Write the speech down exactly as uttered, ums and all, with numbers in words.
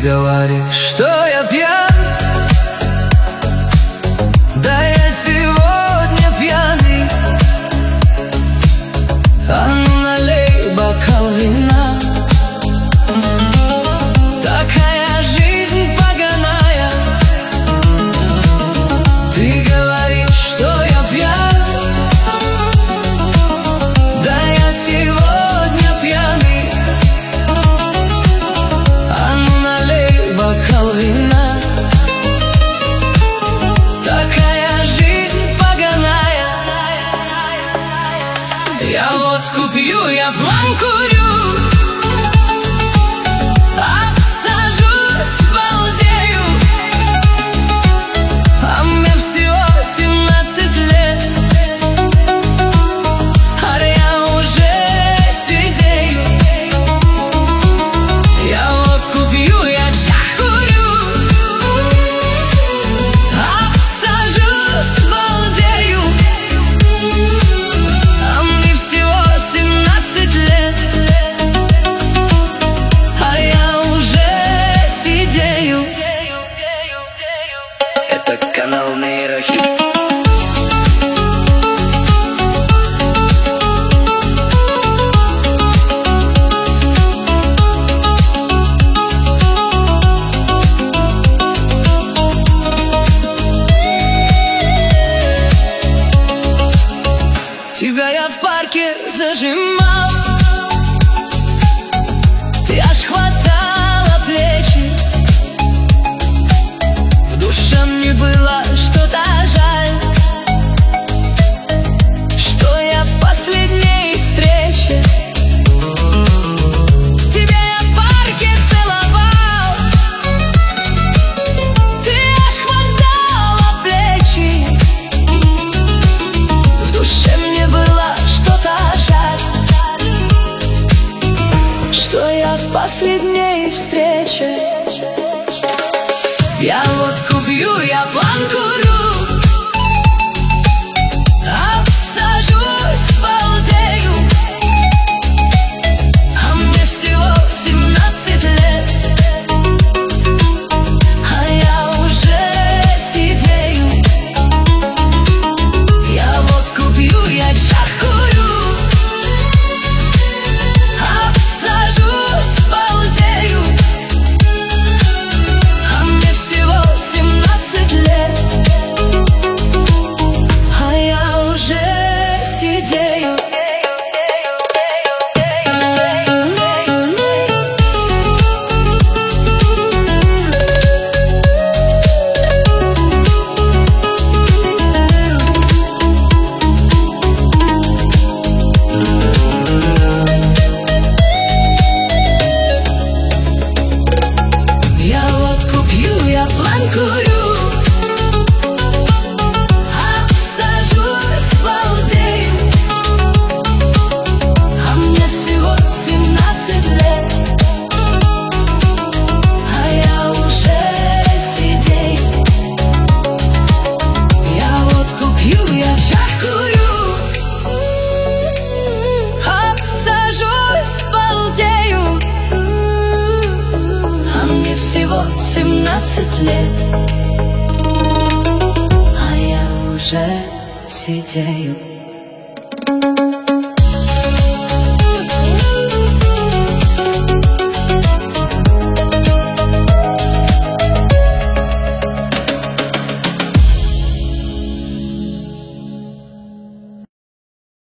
говоришь, что я пьян. Да я сегодня пьяный. А ну налей бокал вина. Такая жизнь поганая. Ты говоришь, что я пьян. Да я сегодня пьяный. А ну налей бокал вина. Такая жизнь поганая. Я водку пью, я план курю. Канал Нейрохит. Тебя я в парке зажимал. Ты аж хватала плечи. В душе мне было что-то жаль, что я в последней встрече. Тебя я в парке целовал. Ты аж хватала плечи. В душе мне было что-то жаль, что я в последней встрече. Я водку пью, я план курю. Обсажусь, балдею. А мне всего семнадцать лет. А я уже сидею. Я водку пью, я чах курю. Обсажусь, балдею. А мне всего семнадцать лет. А я уже сидею. Я водку пью, я план курю. Обсажусь, балдею. А мне всего семнадцать лет. А я уже сидею. Я водку пью, я чах курю. Обсажусь, балдею. А мне всего семнадцать лет. А я уже сидею.